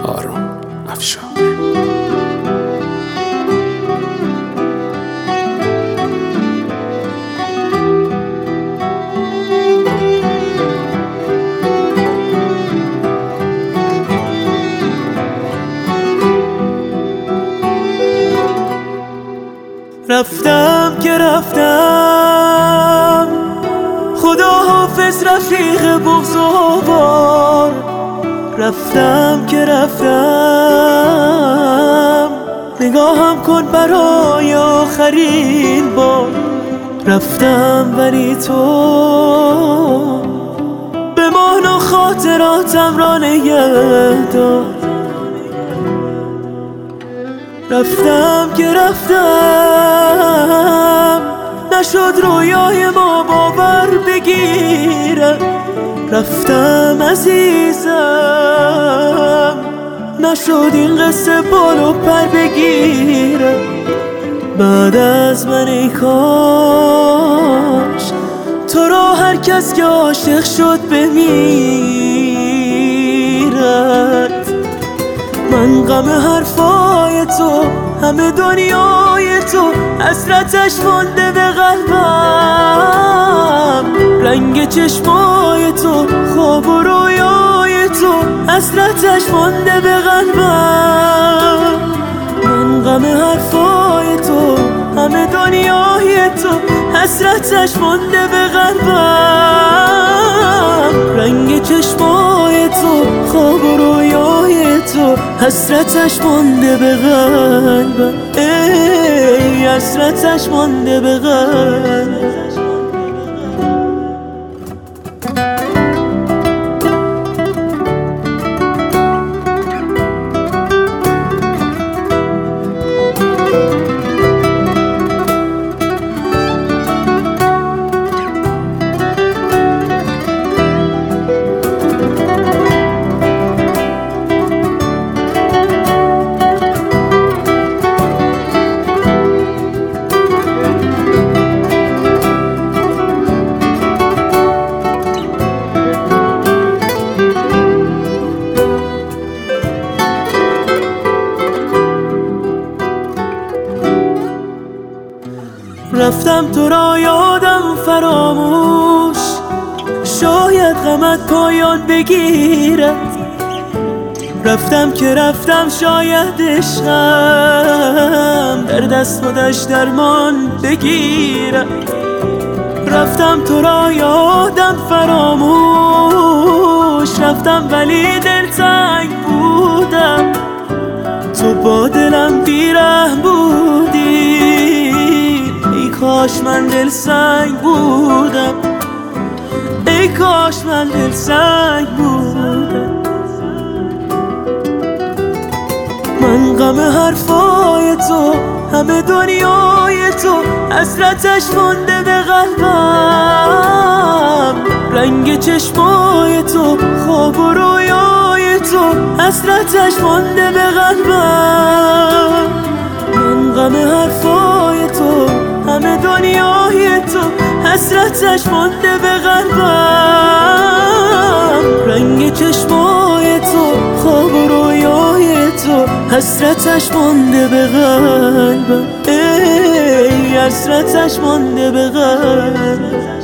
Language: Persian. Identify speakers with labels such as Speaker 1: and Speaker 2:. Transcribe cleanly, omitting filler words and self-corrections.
Speaker 1: آروم افشار.
Speaker 2: رفتم که رفتم، خدا حافظ رفیق بغض و بار. رفتم که رفتم، نگاهم کن برای آخرین بار. رفتم ولی تو بمان و خاطراتم را نگه دار. رفتم که رفتم، نشد رویای ما باور بگیره. رفتم عزیزم، نشد این قصه بال و پر بگیره. بعد از من ای کاش تو را هر کس که عاشق شد بمیرد. من غم حرفای تو، همه دنیای تو، حسرتش مانده به قلبم. رنگ چشمای تو، خواب و رویای تو، حسرتش مانده به قلبم. من غم حرفای تو، همه دنیای تو، حسرتش مانده به قلبم. رنگ چشمای تو، خواب و رویای تو، حسرتش مانده به قلبم. ای حسرتش مانده به قلبم. رفتم تو را یادم فراموش، شاید غمت پایان بگیرد. رفتم که رفتم، شاید عشقم در دست خودش درمان بگیرد. رفتم تو را یادم فراموش، رفتم ولی دلتنگ بودم. تو با دلم بیرحم بودی، ای کاش من دلسنگ بودم. ای کاش من دلسنگ بودم. من غم حرفای تو، همه دنیای تو، حسرتش مانده به قلبم. رنگ چشمای تو، خواب و رویای تو، حسرتش مانده به قلبم. من غم حرفای تو، همه دنیای تو، حسرتش مانده به قلبم. رنگ چشمای تو، خواب و رویای تو، حسرتش مانده به قلبم. ای حسرتش مانده به قلبم.